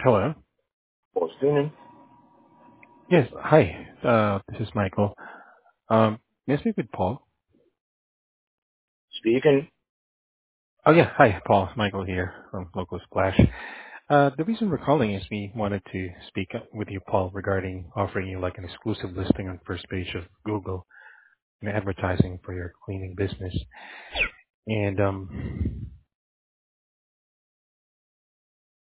Hello. Boston. Yes. Hi. This is Michael. May I speak with Paul? Speaking. Oh yeah. Hi, Paul. Michael here from Local Splash. The reason we're calling is we wanted to speak up with you, Paul, regarding offering you like an exclusive listing on first page of Google and advertising for your cleaning business. And